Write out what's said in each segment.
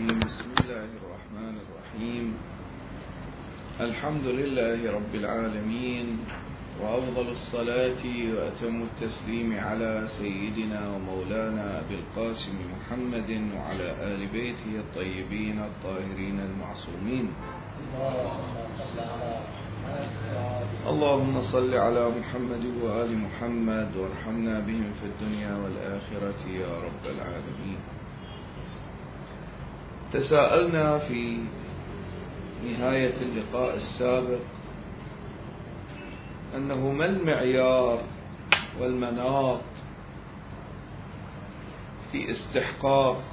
الرجيم. بسم الله الرحمن الرحيم. الحمد لله رب العالمين، وأفضل الصلاة وأتم التسليم على سيدنا ومولانا أبي القاسم محمد وعلى آل بيته الطيبين الطاهرين المعصومين. اللهم صل على محمد وآل محمد وارحمنا بهم في الدنيا والآخرة يا رب العالمين. تساءلنا في نهاية اللقاء السابق أنه ما المعيار والمناط في استحقاق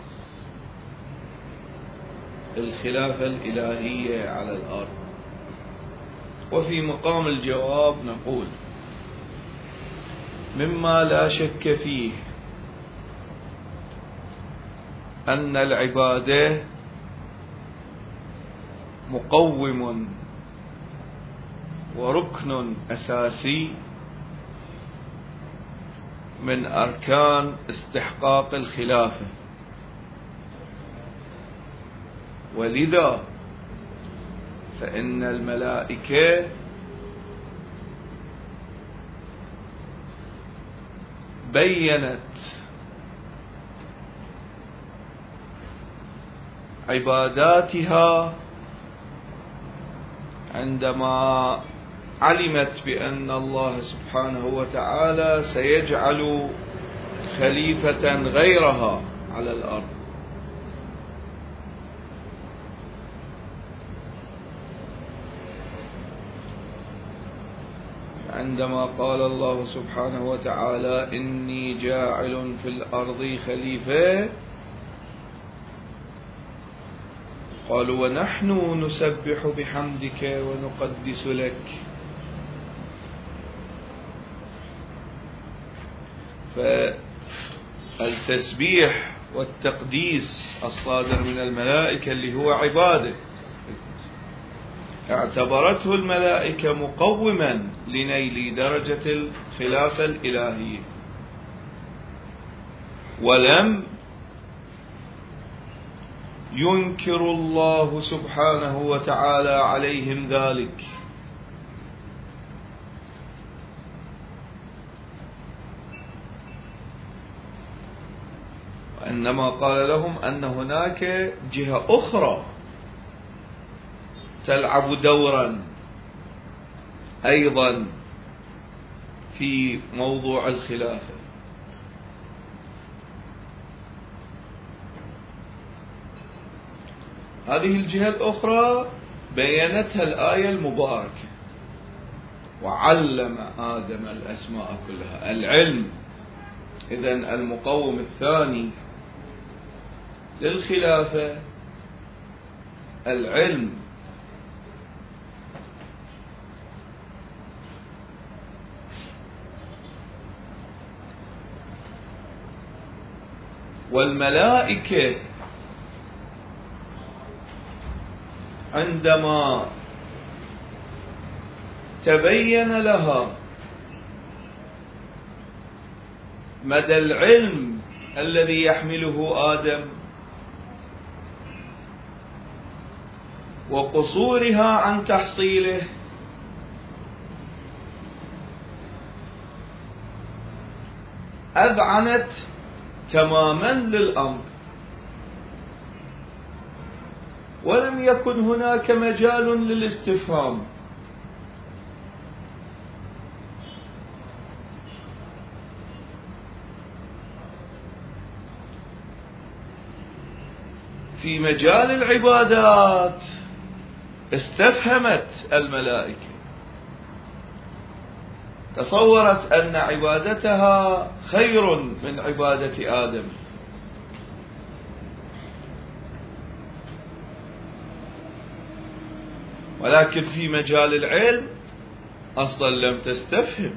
الخلافة الإلهية على الأرض. وفي مقام الجواب نقول مما لا شك فيه أن العبادة مقوم وركن أساسي من أركان استحقاق الخلافة، ولذا فإن الملائكة بيّنت عباداتها عندما علمت بأن الله سبحانه وتعالى سيجعل خليفة غيرها على الأرض. عندما قال الله سبحانه وتعالى إني جاعل في الأرض خليفة، قالوا ونحن نسبح بحمدك ونقدس لك. فالتسبيح والتقديس الصادر من الملائكة اللي هو عبادة اعتبرته الملائكة مقوما لنيل درجة الخلافة الإلهية، ولم ينكر الله سبحانه وتعالى عليهم ذلك، وإنما قال لهم أن هناك جهة أخرى تلعب دورا أيضا في موضوع الخلافة. هذه الجهة الأخرى بيّنتها الآية المباركة: وعلم آدم الأسماء كلها. العلم إذن المقوم الثاني للخلافة العلم. والملائكة عندما تبين لها مدى العلم الذي يحمله آدم وقصورها عن تحصيله، أذعنت تماما للأمر، ولم يكن هناك مجال للاستفهام. في مجال العبادات استفهمت الملائكة، تصورت أن عبادتها خير من عبادة آدم، ولكن في مجال العلم أصلا لم تستفهم،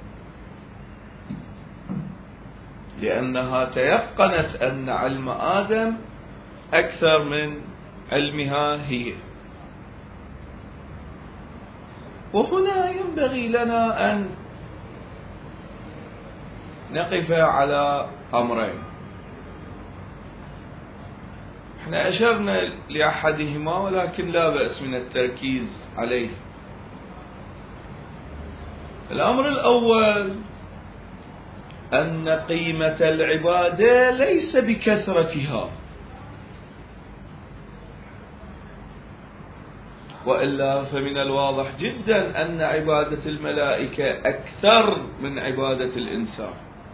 لأنها تيقنت أن علم آدم أكثر من علمها هي. وهنا ينبغي لنا أن نقف على أمرين. احنا أشرنا لأحدهما ولكن لا بأس من التركيز عليه. الأمر الأول أن قيمة العبادة ليس بكثرتها، وإلا فمن الواضح جدا أن عبادة الملائكة أكثر من عبادة الإنسان.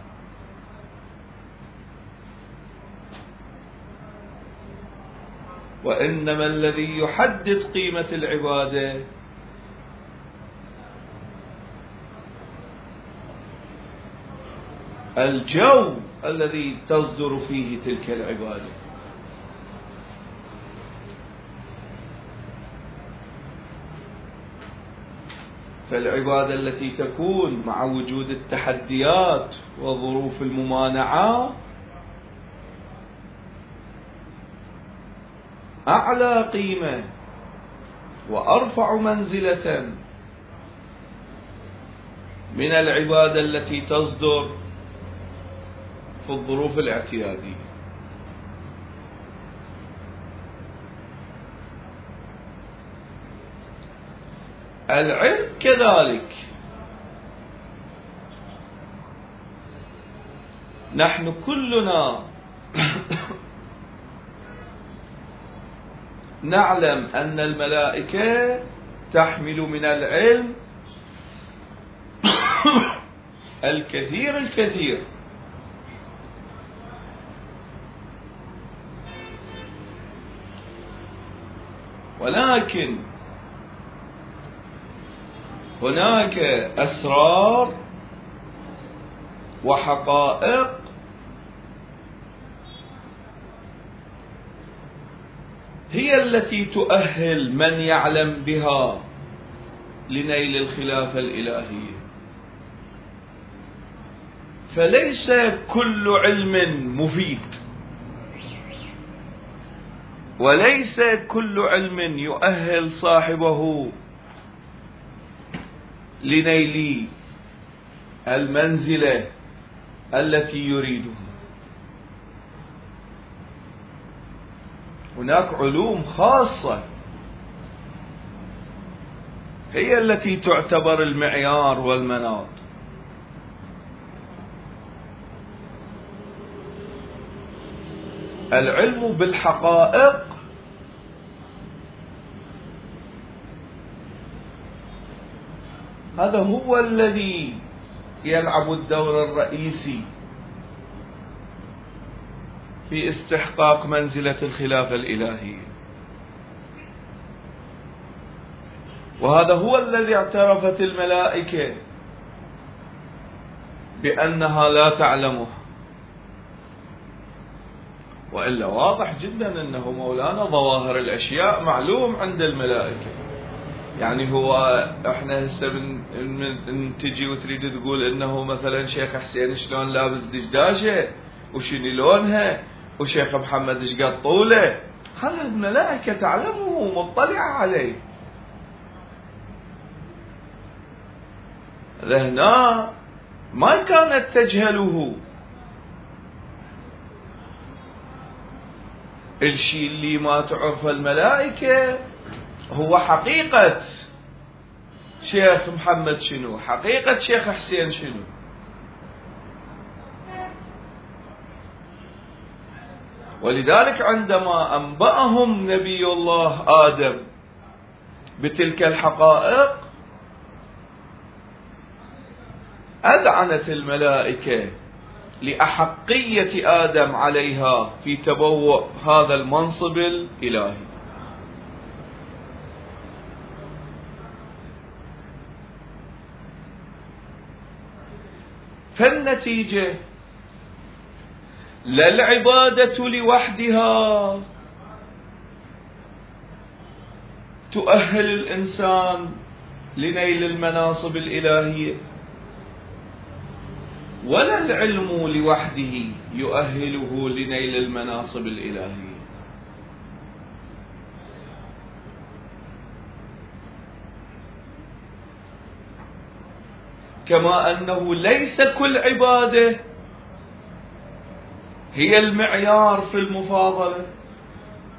وإنما الذي يحدد قيمة العبادة الجو الذي تصدر فيه تلك العبادة. فالعبادة التي تكون مع وجود التحديات وظروف الممانعة أعلى قيمة وأرفع منزلة من العبادة التي تصدر في الظروف الاعتيادية. العلم كذلك، نحن كلنا نعلم أن الملائكة تحمل من العلم الكثير الكثير، ولكن هناك أسرار وحقائق هي التي تؤهل من يعلم بها لنيل الخلافة الإلهية. فليس كل علم مفيد، وليس كل علم يؤهل صاحبه لنيل المنزلة التي يريدها. هناك علوم خاصة هي التي تعتبر المعيار والمناط. العلم بالحقائق هذا هو الذي يلعب الدور الرئيسي في استحقاق منزلة الخلافة الإلهية، وهذا هو الذي اعترفت الملائكة بأنها لا تعلمه. وإلا واضح جدا أنه مولانا ظواهر الأشياء معلوم عند الملائكة. يعني هو احنا هسه من تجي وتريد تقول انه مثلا شيخ حسين شلون لابس دشداشه وشنو لونها وشيخ محمد ايش قد طوله، هذا الملائكة تعلمه ومطلعة عليه. هنا ما كانت تجهله. الشيء اللي ما تعرف الملائكة هو حقيقة شيخ محمد شنو، حقيقة شيخ حسين شنو. ولذلك عندما أنبأهم نبي الله آدم بتلك الحقائق أذعنت الملائكة لأحقية آدم عليها في تبوء هذا المنصب الإلهي. فالنتيجة لا العبادة لوحدها تؤهل الإنسان لنيل المناصب الإلهية، ولا العلم لوحده يؤهله لنيل المناصب الإلهية. كما أنه ليس كل عبادة هي المعيار في المفاضلة.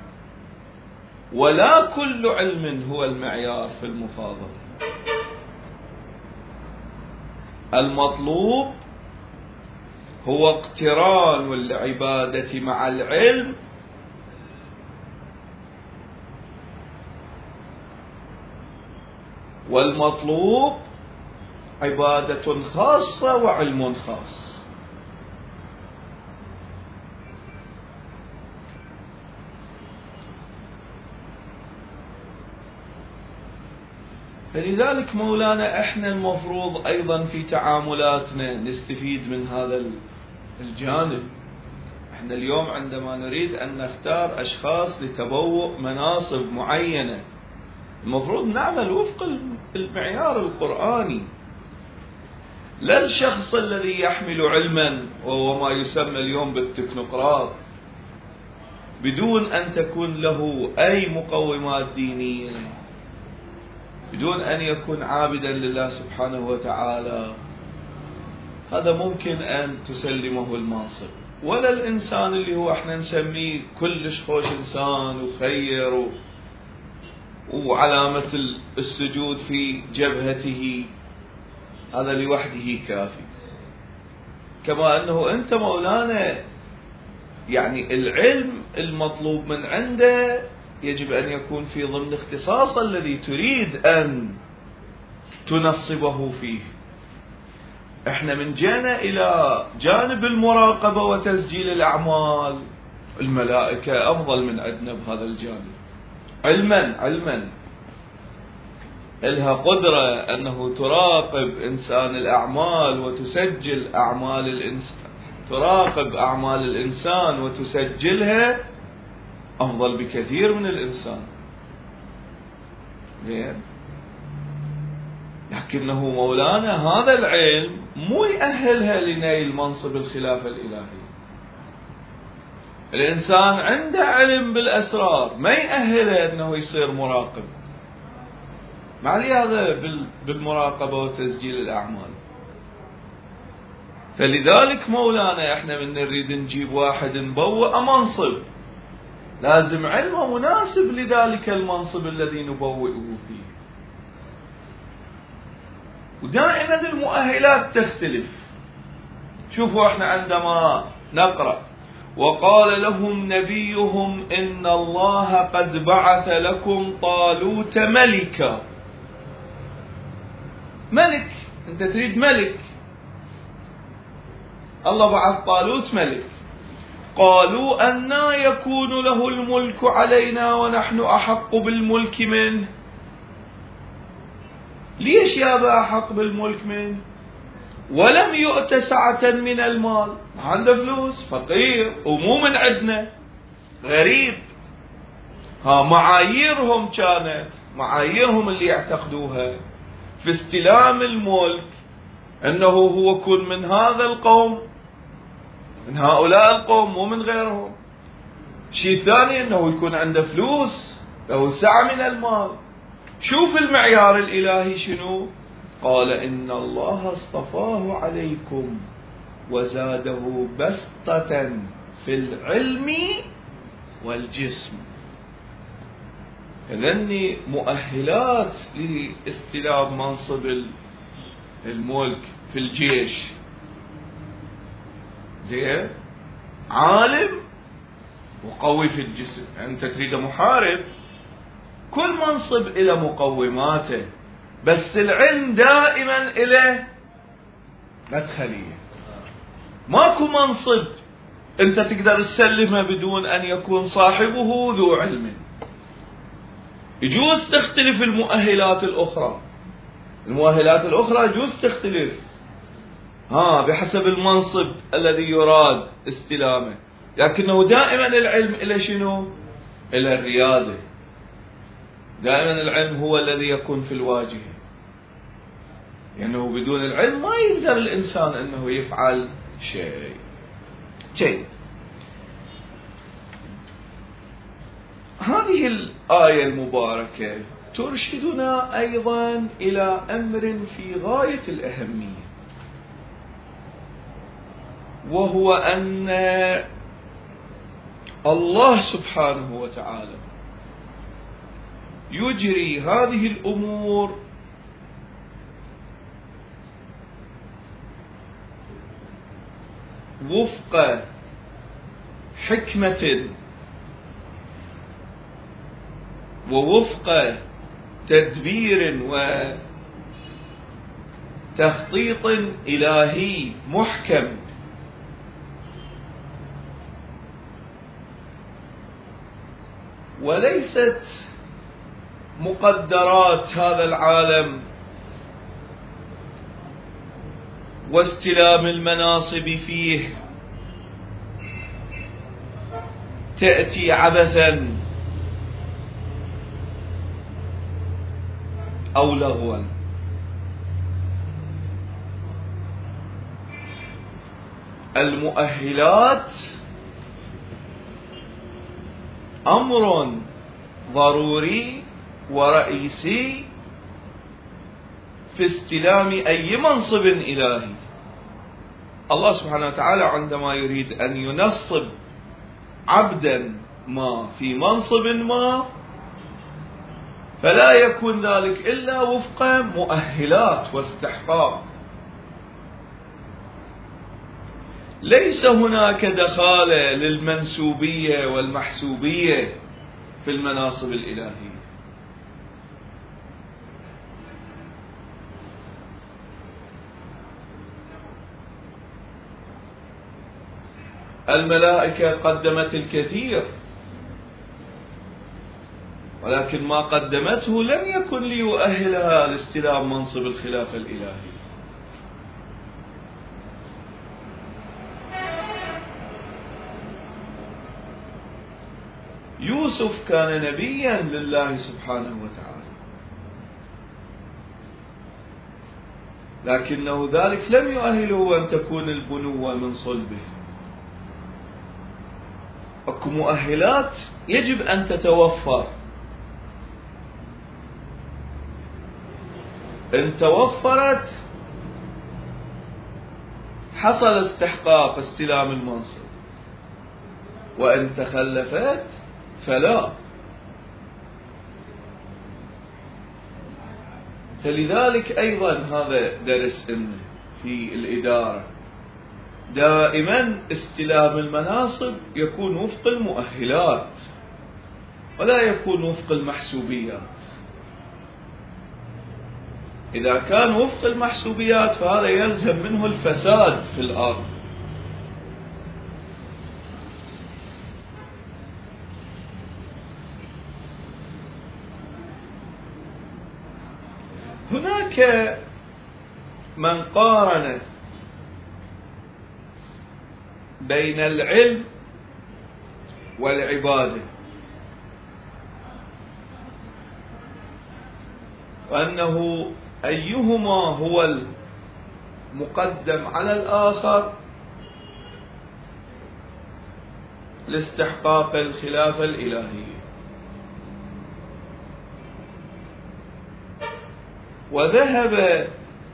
ولا كل علم هو المعيار في المفاضلة. المطلوب هو اقتران العبادة مع العلم، والمطلوب عبادة خاصة وعلم خاص. فلذلك مولانا احنا المفروض ايضا في تعاملاتنا نستفيد من هذا الجانب. احنا اليوم عندما نريد ان نختار اشخاص لتبوء مناصب معينة، المفروض نعمل وفق المعيار القرآني، لا الشخص الذي يحمل علما وهو ما يسمى اليوم بالتكنوقراط بدون أن تكون له أي مقومات دينية، بدون أن يكون عابدا لله سبحانه وتعالى. هذا ممكن أن تسلمه المنصب. ولا الإنسان اللي هو احنا نسميه كلش خوش إنسان وخير وعلامة السجود في جبهته، هذا لوحده كافي. كما أنه أنت مولانا يعني العلم المطلوب من عنده يجب أن يكون في ضمن اختصاص الذي تريد أن تنصبه فيه. احنا من جينا إلى جانب المراقبة وتسجيل الأعمال، الملائكة أفضل من عندنا بهذا الجانب. علما إلها قدرة أنه تراقب إنسان الأعمال وتسجل أعمال الإنسان، تراقب أعمال الإنسان وتسجلها، أفضل بكثير من الإنسان. زين، لكنه مولانا هذا العلم مو يأهلها لنيل منصب الخلافة الإلهية. الإنسان عنده علم بالأسرار ما يأهله أنه يصير مراقب، ما عليه هذا بالمراقبة وتسجيل الأعمال. فلذلك مولانا احنا من نريد نجيب واحد نبوء منصب لازم علمه مناسب لذلك المنصب الذي نبوئه فيه. ودائما المؤهلات تختلف. شوفوا احنا عندما نقرأ وقال لهم نبيهم إن الله قد بعث لكم طالوت ملكا. ملك، انت تريد ملك، الله بعث طالوت ملك. قالوا أنى يكون له الملك علينا ونحن أحق بالملك منه. ليش يابا أحق بالملك منه؟ ولم يؤت سعة من المال، ما عنده فلوس، فقير ومو من عندنا، غريب. معاييرهم كانت معاييرهم اللي يعتقدوها في استلام الملك أنه هو كن من هذا القوم، من هؤلاء القوم مو من غيرهم. شيء ثاني أنه يكون عنده فلوس، له سعة من المال. شوف المعيار الإلهي شنو؟ قال إن الله اصطفاه عليكم وزاده بسطة في العلم والجسم. إذن مؤهلات لاستلام منصب الملك في الجيش. زين، عالم وقوي في الجسم. أنت تريد محارب، كل منصب إلى مقوماته، بس العلم دائما إلى مدخلية. ماكو منصب أنت تقدر تسلمه بدون أن يكون صاحبه ذو علم. يجوز تختلف المؤهلات الأخرى، المؤهلات الأخرى يجوز تختلف بحسب المنصب الذي يراد استلامه، لكنه دائما العلم إلى شنو؟ إلى الريادة. دائما العلم هو الذي يكون في الواجهة، لأنه يعني بدون العلم ما يقدر الإنسان أنه يفعل شيء. جيد، هذه الآية المباركة ترشدنا أيضا إلى أمر في غاية الأهمية، وهو أن الله سبحانه وتعالى يجري هذه الأمور وفق حكمة ووفق تدبير وتخطيط إلهي محكم، وليست مقدرات هذا العالم واستلام المناصب فيه تأتي عبثا أو لغوا. المؤهلات أمر ضروري ورئيسي في استلام أي منصب إلهي. الله سبحانه وتعالى عندما يريد أن ينصب عبدا ما في منصب ما فلا يكون ذلك إلا وفق مؤهلات واستحقاق. ليس هناك دخالة للمنسوبية والمحسوبية في المناصب الإلهية. الملائكة قدمت الكثير، ولكن ما قدمته لم يكن ليؤهلها لاستلام منصب الخلافة الإلهية. يوسف كان نبيا لله سبحانه وتعالى، لكنه ذلك لم يؤهله أن تكون البنوة من صلبه. أكو مؤهلات يجب أن تتوفر، إن توفرت حصل استحقاق استلام المنصب، وإن تخلفت فلا. فلذلك أيضا هذا درس إنه في الإدارة دائما استلام المناصب يكون وفق المؤهلات ولا يكون وفق المحسوبيات. إذا كان وفق المحسوبيات فهذا يلزم منه الفساد في الأرض. هناك من قارن بين العلم والعبادة، وأنه أيهما هو المقدم على الآخر لاستحقاق الخلافة الإلهية. وذهب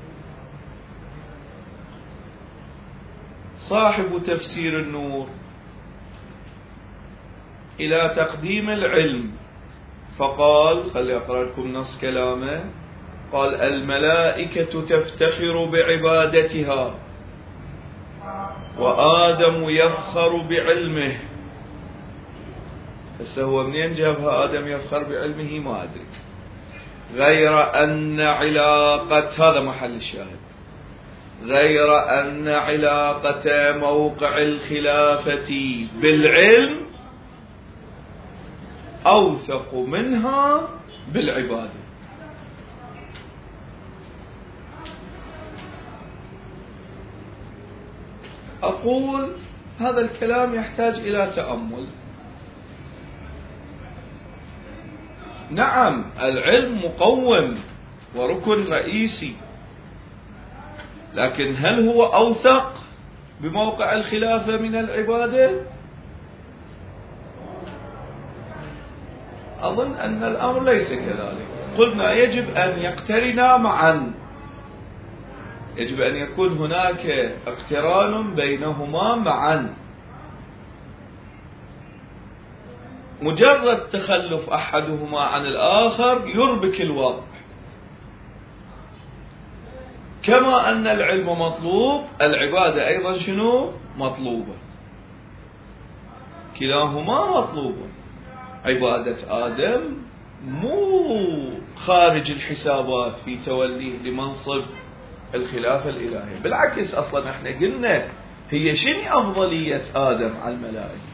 صاحب تفسير النور إلى تقديم العلم، فقال، خلي أقرأ لكم نص كلامه، قال: الملائكة تفتخر بعبادتها وآدم يفخر بعلمه. هسه هو منين جابها آدم يفخر بعلمه ما أدري، غير أن علاقة، هذا محل الشاهد، غير أن علاقة موقع الخلافة بالعلم أوثق منها بالعبادة. أقول هذا الكلام يحتاج إلى تأمل. نعم، العلم مقوم وركن رئيسي، لكن هل هو أوثق بموقع الخلافة من العبادة؟ أظن أن الأمر ليس كذلك. قلنا يجب أن يقترنا معا، يجب أن يكون هناك اقتران بينهما معا. مجرد تخلف أحدهما عن الآخر يربك الوضع. كما أن العلم مطلوب، العبادة أيضا شنو؟ مطلوبة. كلاهما مطلوب. عبادة آدم مو خارج الحسابات في توليه لمنصب الخلافة الإلهية، بالعكس أصلا احنا قلنا هي شنو أفضلية آدم على الملائكة؟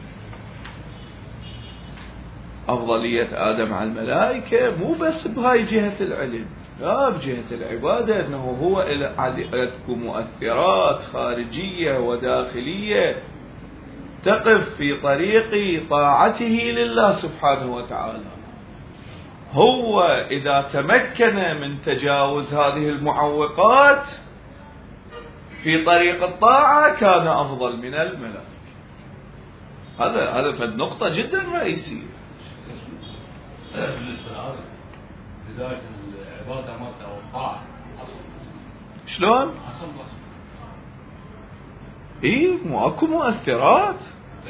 أفضلية آدم على الملائكة مو بس بهاي جهة العلم، لا، بجهة العبادة، أنه هو عندكم مؤثرات خارجية وداخلية تقف في طريق طاعته لله سبحانه وتعالى. هو إذا تمكن من تجاوز هذه المعوقات في طريق الطاعة كان أفضل من الملائكة. هذا فد نقطة جدا رئيسية. بالنسبة لهذا بداية العبادة مالته أو الطاعة شلون؟ مو اكو مؤثرات.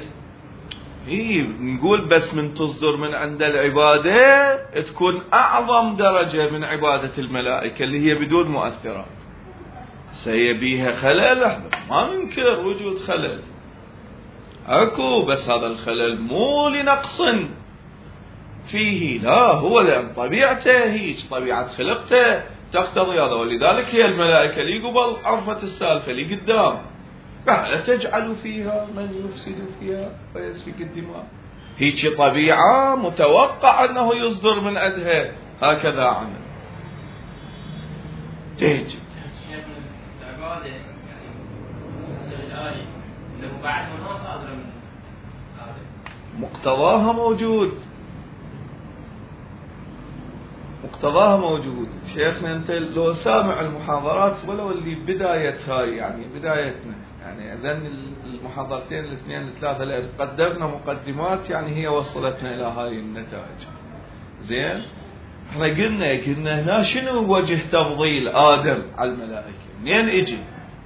نقول بس من تصدر من عند العبادة تكون أعظم درجة من عبادة الملائكة اللي هي بدون مؤثرات. سيبيها خلل، ما ننكر وجود خلل أكو، بس هذا الخلل مو لنقص فيه، لا، هو لأن طبيعته هيك، طبيعة خلقته تقتضي هذا، ولذلك هي الملائكة لي قبل عرفت السالفة لي قدام، قال تجعل فيها من يفسد فيها ويسفك الدماء. هيك طبيعة متوقع أنه يصدر من عندها هكذا عمل. جيد. العبادة يعني تفسير الآية أنه بعد ما صادر من هذا مقتضاها موجود، مقتضاها موجود. شيخنا أنت لو سامع المحاضرات ولو اللي بداية هاي يعني بدايتنا، يعني أذن المحاضرتين الاثنين الثلاثة اللي قدمنا مقدمات يعني هي وصلتنا إلى هاي النتائج. زين، احنا قلنا هنا شنو وجه تفضيل آدم على الملائكة؟ منين اجي؟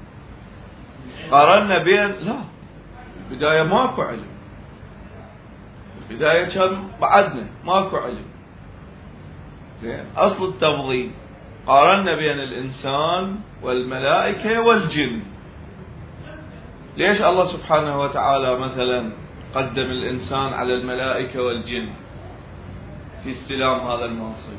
قارنا بين، لا، البداية ماكو علم، البداية كان بعدنا ماكو علم. زين، أصل التفضيل قارنا بين الإنسان والملائكة والجن. ليش الله سبحانه وتعالى مثلا قدم الإنسان على الملائكة والجن في استلام هذا المنصب؟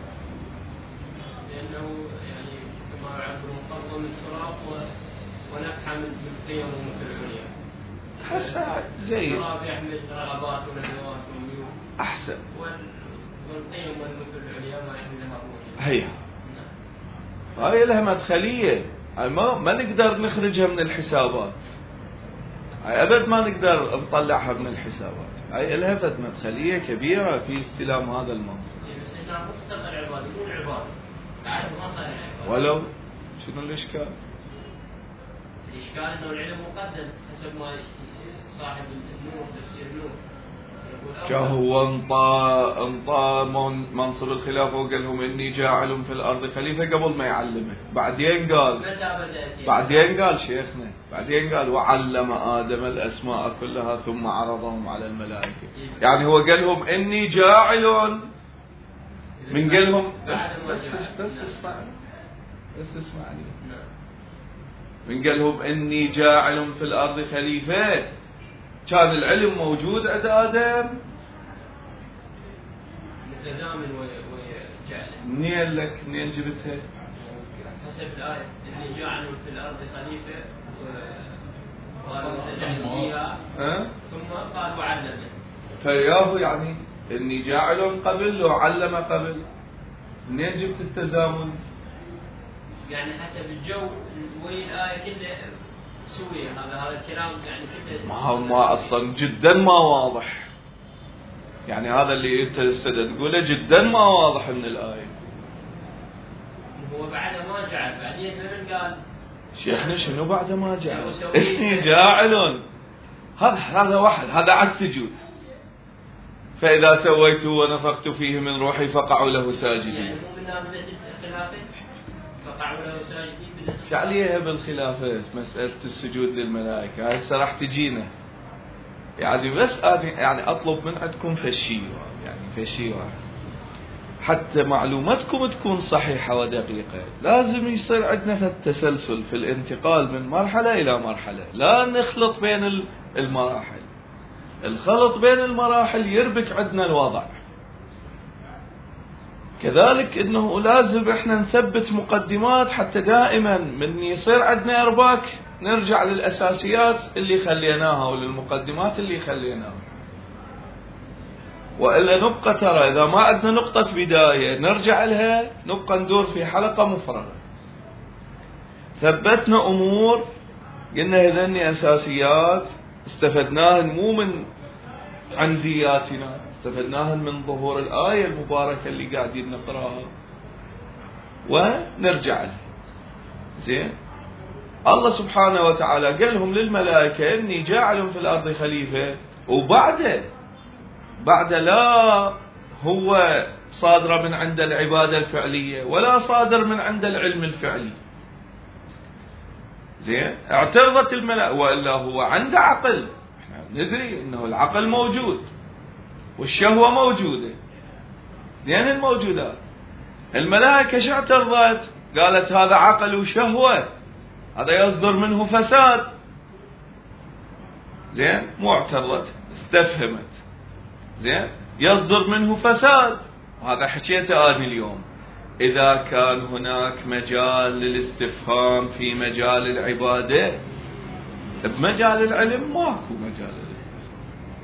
لأنه يعني كما يعبرون قبض من التراب ونفحة من قيم ومثل العليا. حسن، جيد. التراب يحمل رغبات ونزوات وميول. أحسن. والقيم والمثل العليا ما يحملها روح. هي هاي لها مدخلية، ما نقدر نخرجها من الحسابات، هاي أبد ما نقدر نطلعها من الحسابات. هاي لها مدخلية كبيرة في استلام هذا المنصب. بس هنا مفتقر العبادة مو العبادة، بعد ما صار العبادة. ولو شنو الإشكال؟ الإشكال إنه العلم مقدم حسب ما صاحب النور تفسير النور. هو انطى منصب الخلافة وقال لهم إني جاعل في الأرض خليفة قبل ما يعلمه. بعدين قال شيخنا، بعدين قال وعلم آدم الأسماء كلها ثم عرضهم على الملائكة. يعني هو قال لهم إني جاعل، من قال لهم بس اسمعني، من قال لهم إني جاعل في الأرض خليفة، كان العلم موجود عند آدم متزامن وجعله. منين جبتها؟ حسب الآية إني جاعل في الأرض خليفة وقالوا تجعل فيها ثم قال وعلمه. فياه يعني إني جاعل قبل وعلم قبل، منين جبت التزامن؟ يعني حسب الجو وين الآية كلها سوية. هذا الكلام يعني كله ما أصلا جدا ما واضح، يعني هذا اللي أنت تقوله جدا ما واضح من الآية. هو بعد ما جعل، بعدين من قال شيخنا شنو بعد ما جعل؟ إني جاعل، هذا واحد، هذا على السجود. فإذا سويت ونفخت فيه من روحي فقعوا له ساجدين. يعني مو من نازلة الخلافة فقعوا له ساجدين. شو عليها بالخلافة مسألة السجود للملائكة؟ هسه راح تجينا يعني بس يعني أطلب من عندكم فشي واحد حتى معلوماتكم تكون صحيحة ودقيقة. لازم يصير عندنا في التسلسل في الانتقال من مرحلة إلى مرحلة، لا نخلط بين المراحل. الخلط بين المراحل يربك عندنا الوضع. كذلك إنه لازم إحنا نثبت مقدمات حتى دائما من يصير عندنا إرباك نرجع للأساسيات اللي خليناها وللمقدمات اللي خليناها. وإلا نبقى ترى إذا ما عندنا نقطة بداية نرجع لها نبقى ندور في حلقة مفرغة. ثبتنا أمور قلنا هذني أساسيات استفدناهن مو من عندياتنا، استفدناهن من ظهور الآية المباركة اللي قاعدين نقراها ونرجع لها. زين، الله سبحانه وتعالى قال لهم للملائكة إني جاعل في الأرض خليفة، بعد لا هو صادر من عند العبادة الفعلية ولا صادر من عند العلم الفعلي. زين، اعترضت الملائكة وإلا هو عنده عقل، احنا ندري انه العقل موجود والشهوة موجودة، زين الموجودات. الملائكة شو اعترضت؟ قالت هذا عقل وشهوة، هذا يصدر منه فساد. زين، مو اعترضت، استفهمت. زين، يصدر منه فساد، وهذا حكيته أنا اليوم. إذا كان هناك مجال للاستفهام في مجال العبادة، بمجال العلم ماكو مجال للاستفهام.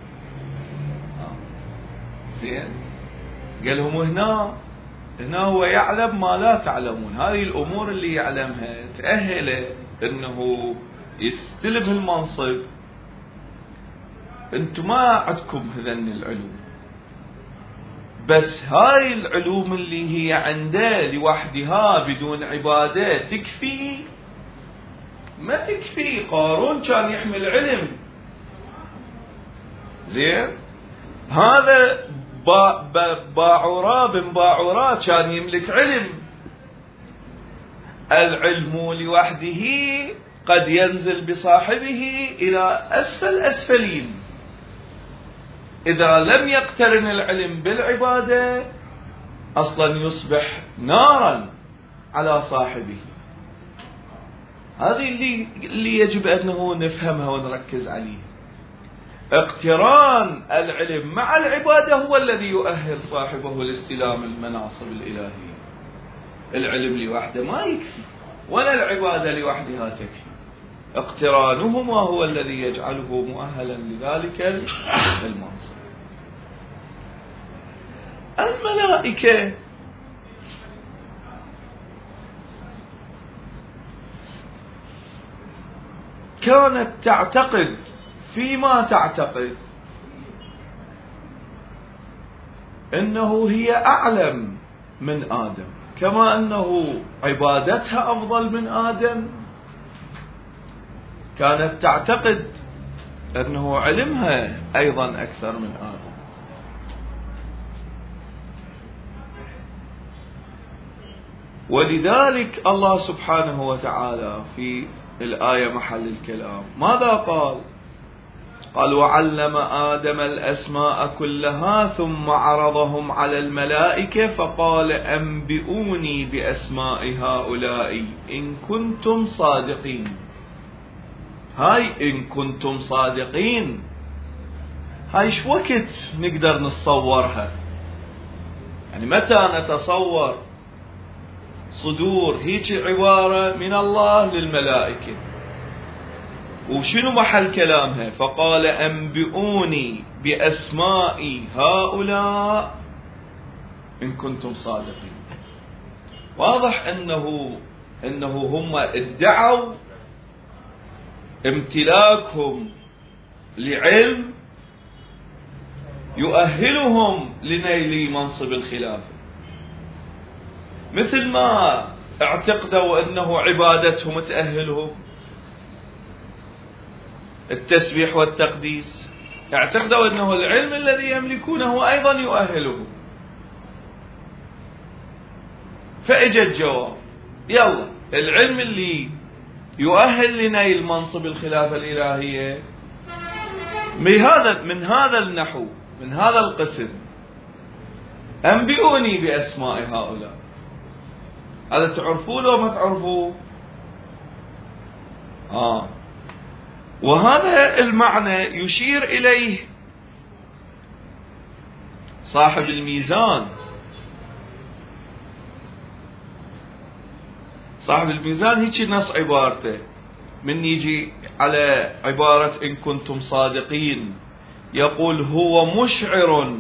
زين، قال لهم هنا هو يعلم ما لا تعلمون. هذه الأمور اللي يعلمها تأهله إنه يستلم المنصب. انتم ما عندكم هذن العلوم، بس هاي العلوم اللي هي عنده لوحدها بدون عبادة تكفي؟ ما تكفي. قارون كان يحمل علم. زين، هذا باعورا كان يملك علم. العلم لوحده قد ينزل بصاحبه إلى أسفل أسفلين. إذا لم يقترن العلم بالعبادة أصلا يصبح نارا على صاحبه. هذه اللي يجب أنه نفهمها ونركز عليها. اقتران العلم مع العبادة هو الذي يؤهل صاحبه لاستلام المناصب الإلهية. العلم لوحده ما يكفي، ولا العبادة لوحدها تكفي. اقترانهما هو الذي يجعله مؤهلا لذلك المنصب. الملائكة كانت تعتقد فيما تعتقد انه هي اعلم من آدم، كما انه عبادتها افضل من آدم، كانت تعتقد انه علمها ايضا اكثر من آدم. ولذلك الله سبحانه وتعالى في الآية محل الكلام ماذا قال؟ قال وعلم آدم الأسماء كلها ثم عرضهم على الملائكة فقال أنبئوني بأسماء هؤلاء إن كنتم صادقين. هاي إن كنتم صادقين هاي شو وقت نقدر نتصورها؟ يعني متى نتصور صدور هيك عبارة من الله للملائكة؟ وشنو محل كلامها؟ فقال أنبئوني بأسماء هؤلاء إن كنتم صادقين. واضح أنه هم ادعوا امتلاكهم لعلم يؤهلهم لنيل منصب الخلافة، مثل ما اعتقدوا أنه عبادتهم تأهلهم، التسبيح والتقديس اعتقدوا أنه العلم الذي يملكونه أيضا يؤهلهم. فإجا الجواب يلا العلم اللي يؤهل لنيل منصب الخلافة الإلهية من هذا النحو، من هذا القسم: أنبئوني بأسماء هؤلاء. هذا تعرفوه لو ما تعرفوه؟ وهذا المعنى يشير إليه صاحب الميزان. صاحب الميزان هيك نص عبارته، من يجي على عبارة إن كنتم صادقين يقول: هو مشعر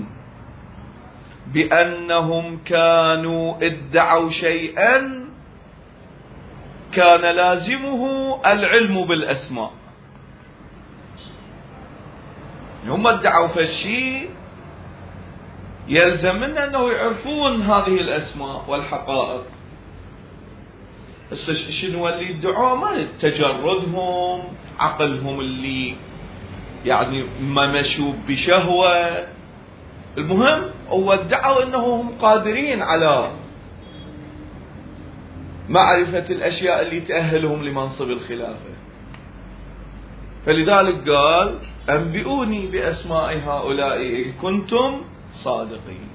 بأنهم كانوا ادعوا شيئا كان لازمه العلم بالأسماء. هم ادعوا فالشيء يلزم منه أنه يعرفون هذه الأسماء والحقائق. شنو اللي ادعوه؟ ما تجردهم، عقلهم اللي يعني ما مشوا بشهوة. المهم هو ادعوا أنهم قادرين على معرفة الأشياء اللي تأهلهم لمنصب الخلافة. فلذلك قال: أنبئوني بأسماء هؤلاء إن كنتم صادقين.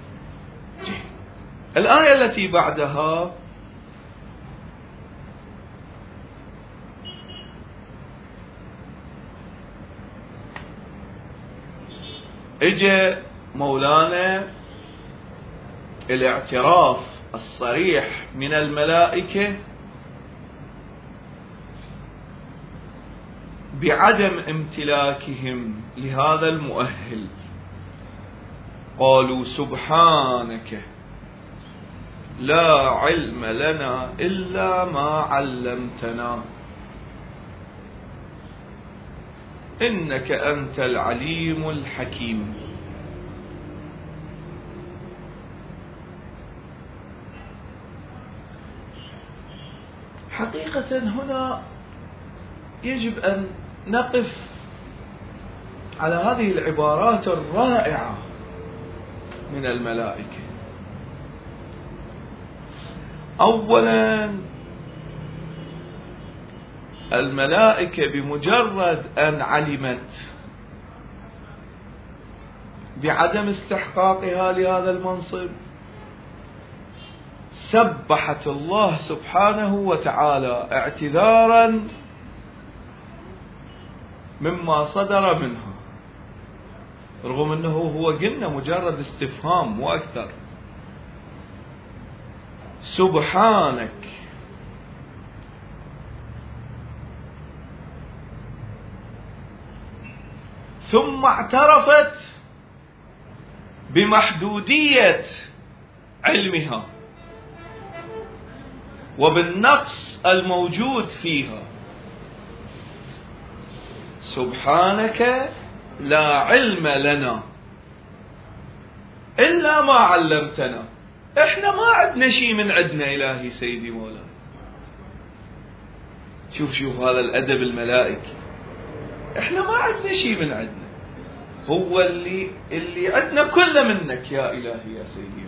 الآية التي بعدها: اجى مولانا الاعتراف الصريح من الملائكة بعدم امتلاكهم لهذا المؤهل. قالوا: سبحانك لا علم لنا إلا ما علمتنا إنك أنت العليم الحكيم. حقيقة هنا يجب أن نقف على هذه العبارات الرائعة من الملائكة. أولا، الملائكة بمجرد أن علمت بعدم استحقاقها لهذا المنصب سبحت الله سبحانه وتعالى اعتذارا مما صدر منها، رغم أنه هو قلنا مجرد استفهام مو أكثر. سبحانك ثم اعترفت بمحدودية علمها وبالنقص الموجود فيها. سبحانك لا علم لنا إلا ما علمتنا. احنا ما عندنا شيء من عندنا إلهي سيدي مولاي. شوف هذا الأدب الملائكي. احنا ما عندنا شيء من عندنا، هو اللي عندنا كله منك يا إلهي يا سيدي.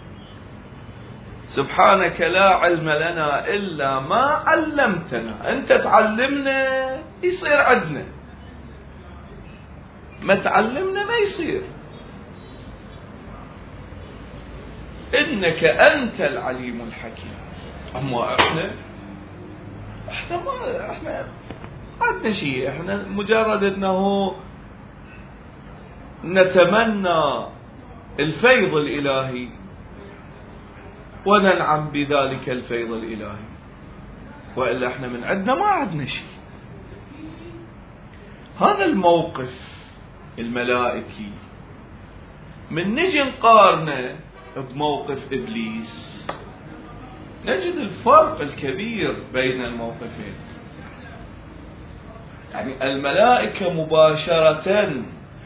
سبحانك لا علم لنا إلا ما علمتنا. أنت تعلمنا يصير عندنا، ما تعلمنا ما يصير. إنك أنت العليم الحكيم. أما احنا عندنا شيء، احنا مجرد انه نتمنى الفيض الإلهي وننعم بذلك الفيض الإلهي، وإلا احنا من عندنا ما عندنا شيء. هذا الموقف الملائكي من نجي نقارنه بموقف إبليس نجد الفرق الكبير بين الموقفين. يعني الملائكة مباشرة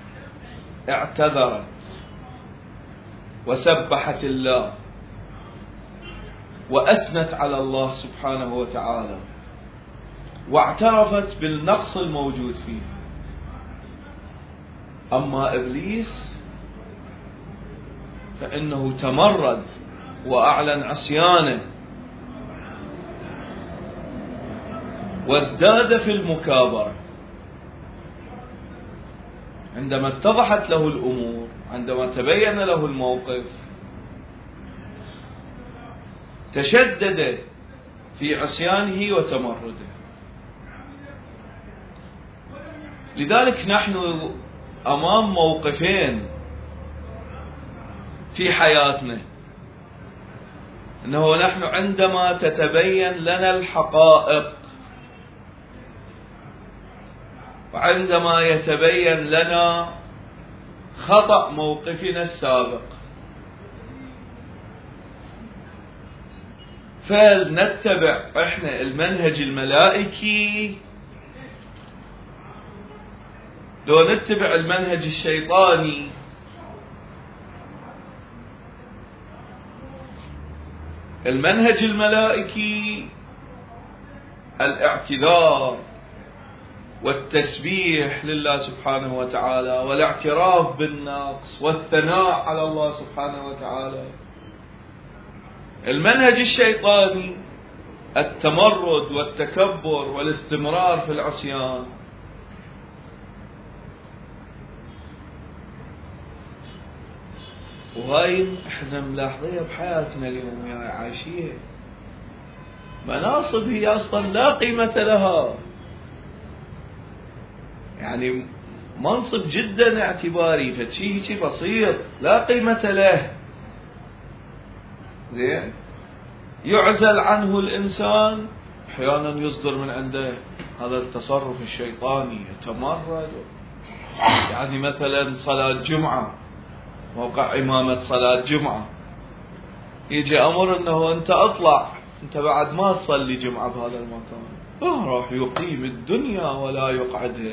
اعتذرت وسبحت الله وأثنت على الله سبحانه وتعالى واعترفت بالنقص الموجود فيه. أما إبليس فإنه تمرد وأعلن عصيانه وازداد في المكابرة. عندما اتضحت له الأمور، عندما تبين له الموقف، تشدد في عصيانه وتمرده. لذلك نحن أمام موقفين في حياتنا، أنه نحن عندما تتبين لنا الحقائق وعندما يتبين لنا خطأ موقفنا السابق، فلنتبع احنا المنهج الملائكي لو نتبع المنهج الشيطاني. المنهج الملائكي الاعتذار والتسبيح لله سبحانه وتعالى والاعتراف بالنقص والثناء على الله سبحانه وتعالى. المنهج الشيطاني التمرد والتكبر والاستمرار في العصيان. وهاي احنا ملاحظيها بحياتنا اليوم يا عايشيها. مناصب هي اصلا لا قيمة لها، يعني منصب جدا اعتباري، فشيء بسيط لا قيمة له. زين، يعزل عنه الإنسان، أحيانا يصدر من عنده هذا التصرف الشيطاني، يتمرد. يعني مثلا صلاة جمعة، موقع إمامة صلاة جمعة، يجي أمر أنه أنت أطلع، أنت بعد ما تصلي جمعة بهذا المكان، راح يقيم الدنيا ولا يقعدها،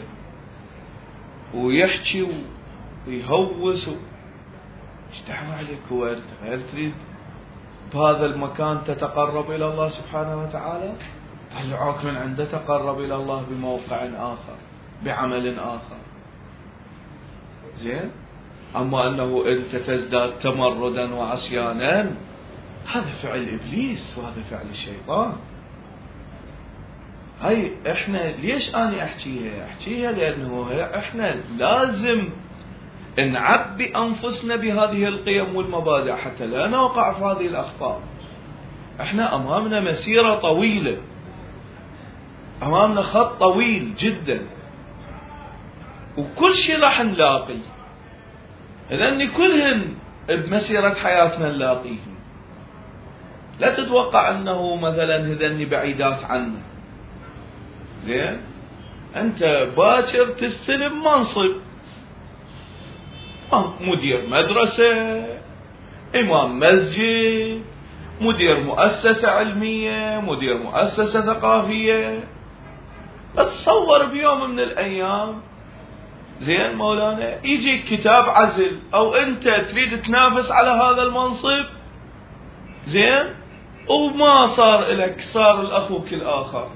ويحكي ويهوس. ايش دعوة عليك؟ هو أنت غير تريد بهذا المكان تتقرب إلى الله سبحانه وتعالى؟ طلعوك من عنده تقرب إلى الله بموقع آخر، بعمل آخر. زين، أما أنه أنت تزداد تمردا وعصيانا، هذا فعل إبليس وهذا فعل الشيطان. هاي إحنا ليش أنا أحكيها لأنه إحنا لازم نعبي أنفسنا بهذه القيم والمبادئ حتى لا نوقع في هذه الأخطاء. إحنا أمامنا مسيرة طويلة، أمامنا خط طويل جدا، وكل شيء راح نلاقي. إذن كلهن بمسيرة حياتنا نلاقيهم. لا تتوقع أنه مثلا هذني بعيدات عنا. زين، أنت باكر تستلم منصب، مدير مدرسة، إمام مسجد، مدير مؤسسة علمية، مدير مؤسسة ثقافية. اتصور بيوم من الأيام، زين مولانا، يجي كتاب عزل أو أنت تريد تنافس على هذا المنصب، زين، وما صار لك، صار الأخوك الآخر.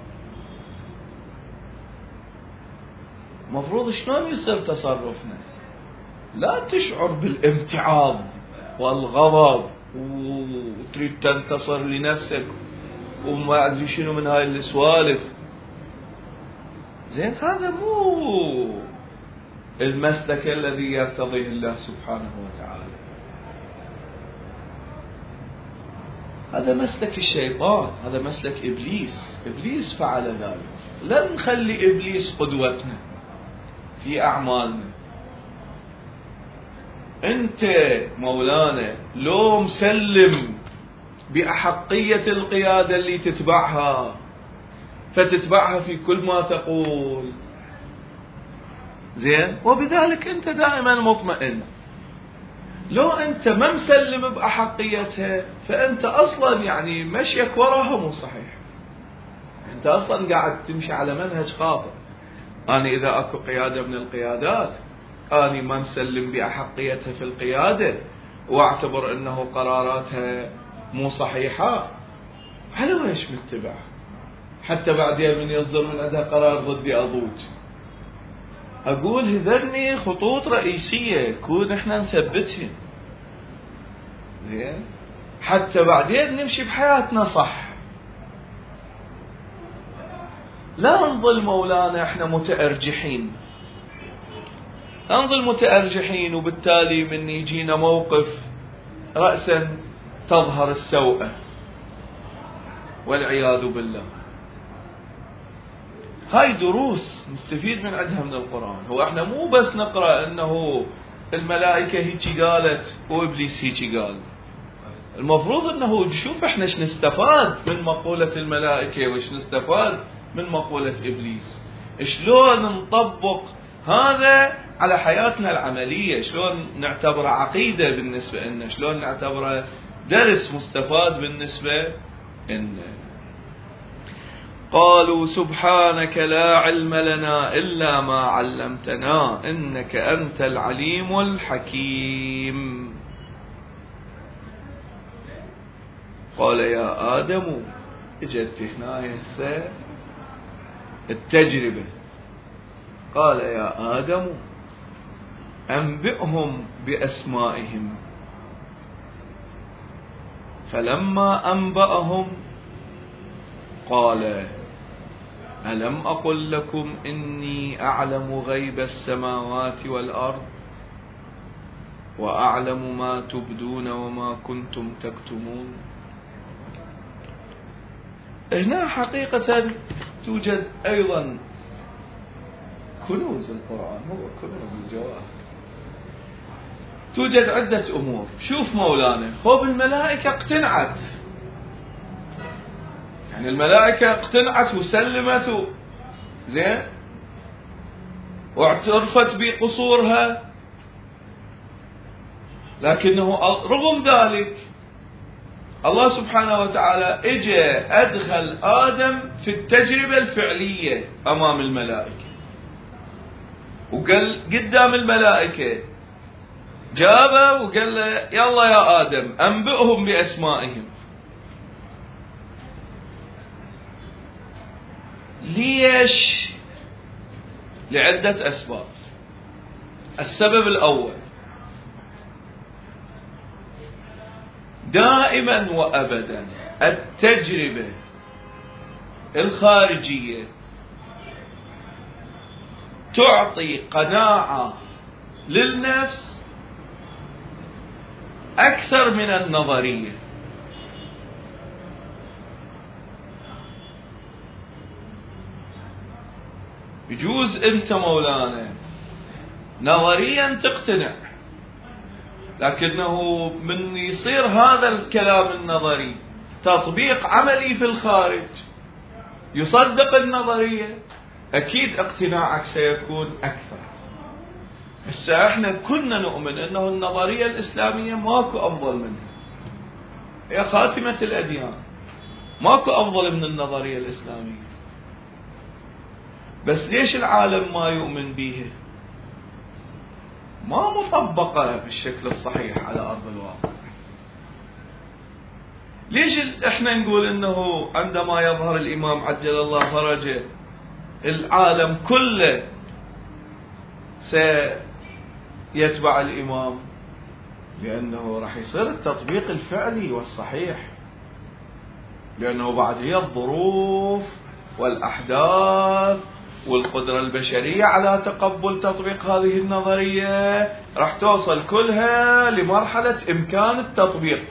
مفروض شلون يصير تصرفنا؟ لا تشعر بالامتعاض والغضب وتريد تنتصر لنفسك وما أدري شنو من هاي السوالف. زين، هذا مو المسلك الذي يرتضيه الله سبحانه وتعالى. هذا مسلك الشيطان، هذا مسلك إبليس. إبليس فعل ذلك. لا نخلي إبليس قدوتنا في أعمالنا. أنت مولانا لو مسلم بأحقية القيادة اللي تتبعها، فتتبعها في كل ما تقول، زين، وبذلك أنت دائما مطمئن. لو أنت ما مسلم بأحقيتها، فأنت أصلا يعني مشيك وراها مو صحيح، أنت أصلا قاعد تمشي على منهج خاطئ. أنا إذا أكو قيادة من القيادات أنا ما مسلم بأحقيتها في القيادة واعتبر أنه قراراتها مو صحيحة، على ويش متبع؟ حتى بعدين من يصدر من عندها قرار ضدي أضوج. أقول هذني خطوط رئيسية كون إحنا نثبتهم، زين، حتى بعدين نمشي بحياتنا صح. لا نظل مولانا إحنا متأرجحين، نظل متأرجحين، وبالتالي من يجينا موقف رأسا تظهر السوءة والعياذ بالله. هاي دروس نستفيد من عندها من القرآن. هو احنا مو بس نقرأ انه الملائكة هيك قالت وإبليس هيك قال، المفروض انه نشوف احنا ايش نستفاد من مقولة الملائكة وايش نستفاد من مقولة إبليس، شلون نطبق هذا على حياتنا العملية، شلون نعتبره عقيدة بالنسبة لنا، شلون نعتبره درس مستفاد بالنسبة لنا. قالوا سبحانك لا علم لنا إلا ما علمتنا إنك أنت العليم الحكيم. قال يا آدم، اجت في هنا التجربة، قال يا آدم أنبئهم بأسمائهم. فلما أنبأهم قال ألم أقل لكم إني أعلم غيب السماوات والأرض وأعلم ما تبدون وما كنتم تكتمون. هنا حقيقة توجد أيضا كنوز القرآن، هو كنوز الجواهر. توجد عدة أمور. شوف مولانا، خب الملائكة اقتنعت، يعني الملائكة اقتنعت وسلمت زين واعترفت بقصورها، لكنه رغم ذلك الله سبحانه وتعالى اجى ادخل آدم في التجربة الفعلية امام الملائكة، وقال قدام الملائكة جابه وقال له يلا يا آدم أنبئهم بأسمائهم. ليش؟ لعدة أسباب. السبب الأول، دائما وأبدا التجربة الخارجية تعطي قناعة للنفس أكثر من النظرية. يجوز أنت مولانا نظريا تقتنع، لكنه من يصير هذا الكلام النظري تطبيق عملي في الخارج يصدق النظرية، أكيد اقتناعك سيكون أكثر. هسه احنا كنا نؤمن أنه النظرية الإسلامية ماكو أفضل منها، هي خاتمة الأديان، ماكو أفضل من النظرية الإسلامية. بس ليش العالم ما يؤمن بيها؟ ما مطبقة بالشكل الصحيح على أرض الواقع. ليش احنا نقول انه عندما يظهر الإمام عجل الله فرجه العالم كله سيتبع الإمام؟ لأنه راح يصير التطبيق الفعلي والصحيح، لأنه بعد هي الظروف والأحداث والقدرة البشرية على تقبل تطبيق هذه النظرية راح توصل كلها لمرحلة إمكان التطبيق.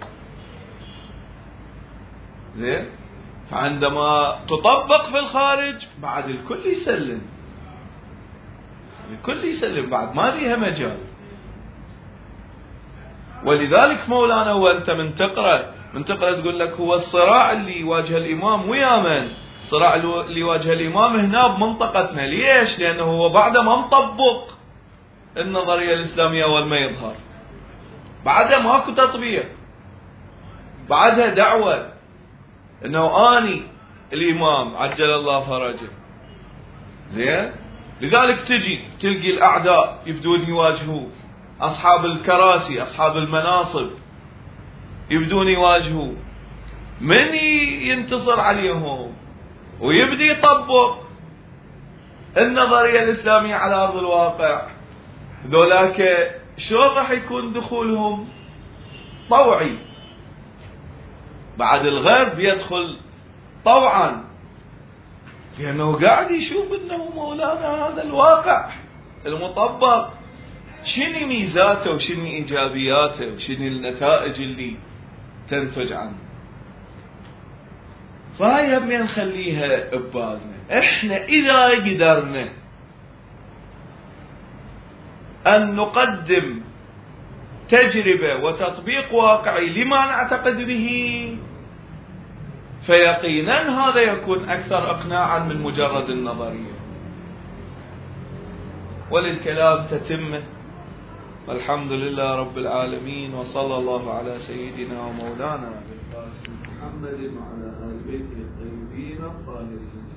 زين، فعندما تطبق في الخارج بعد الكل يسلم، الكل يسلم، بعد ما فيها مجال. ولذلك مولانا هو أنت من تقرأ تقول لك هو الصراع اللي يواجه الإمام ويا من؟ الصراع اللي يواجه الإمام هنا بمنطقتنا. ليش؟ لأنه هو بعد ما مطبق النظرية الإسلامية أول ما يظهر، بعدها ماكو تطبيق، بعدها دعوة أنه آني الإمام عجل الله فرجه. زين، لذلك تجي تلقي الأعداء يبدون يواجهوه، أصحاب الكراسي أصحاب المناصب يبدون يواجهوه، من ينتصر عليهم ويبدي يطبق النظرية الإسلامية على أرض الواقع. ذولاك شلون راح يكون دخولهم؟ طوعي. بعد الغرب يدخل طوعا، لأنه قاعد يشوف أنه مولانا هذا الواقع المطبق شنو ميزاته وشنو إيجابياته وشنو النتائج اللي تنتج عنه. فهاي هم نخليها ببالنا. احنا إذا قدرنا أن نقدم تجربة وتطبيق واقعي لما نعتقد به، فيقينا هذا يكون أكثر إقناعا من مجرد النظرية. وللكلام تتمه، والحمد لله رب العالمين، وصلى الله على سيدنا ومولانا القاسم محمد وعلى آل بيته الطيبين الطاهرين.